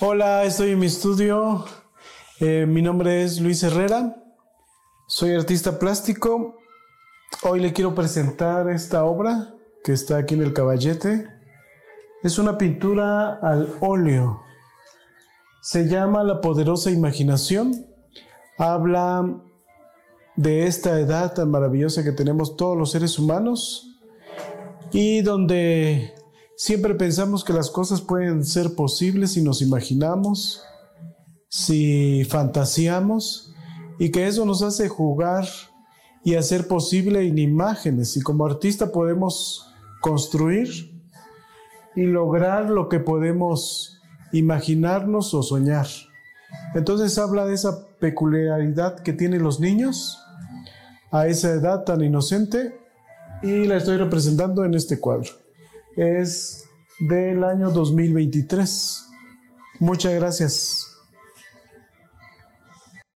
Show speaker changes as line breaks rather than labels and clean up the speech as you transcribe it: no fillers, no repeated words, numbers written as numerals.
Hola, estoy en mi estudio. Mi nombre es Luis Herrera. Soy artista plástico. Hoy le quiero presentar esta obra que está aquí en el caballete. Es una pintura al óleo. Se llama La poderosa imaginación. Habla de esta edad tan maravillosa que tenemos todos los seres humanos y donde siempre pensamos que las cosas pueden ser posibles si nos imaginamos, si fantaseamos, y que eso nos hace jugar y hacer posible en imágenes. Y como artista podemos construir y lograr lo que podemos imaginarnos o soñar. Entonces habla de esa peculiaridad que tienen los niños a esa edad tan inocente, y la estoy representando en este cuadro. Es del año 2023. Muchas gracias.